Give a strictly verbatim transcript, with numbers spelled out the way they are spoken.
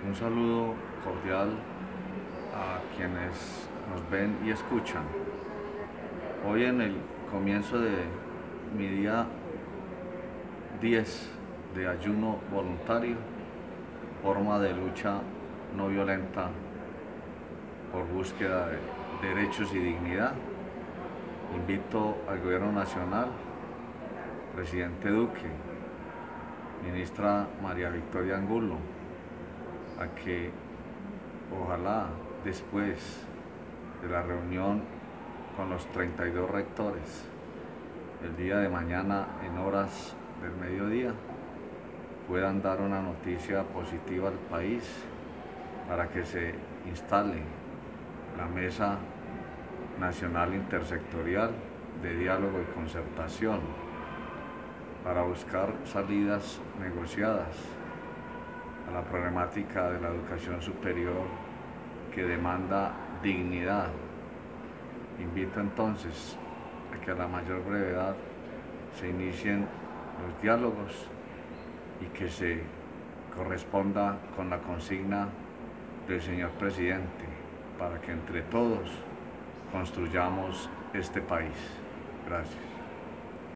Un saludo cordial a quienes nos ven y escuchan. Hoy en el comienzo de mi día diez de ayuno voluntario, forma de lucha no violenta por búsqueda de derechos y dignidad, invito al Gobierno Nacional, Presidente Duque, Ministra María Victoria Angulo, a que ojalá después de la reunión con los treinta y dos rectores el día de mañana en horas del mediodía puedan dar una noticia positiva al país para que se instale la Mesa Nacional Intersectorial de Diálogo y Concertación para buscar salidas negociadas a la problemática de la educación superior que demanda dignidad. Invito entonces a que a la mayor brevedad se inicien los diálogos y que se corresponda con la consigna del señor presidente para que entre todos construyamos este país. Gracias.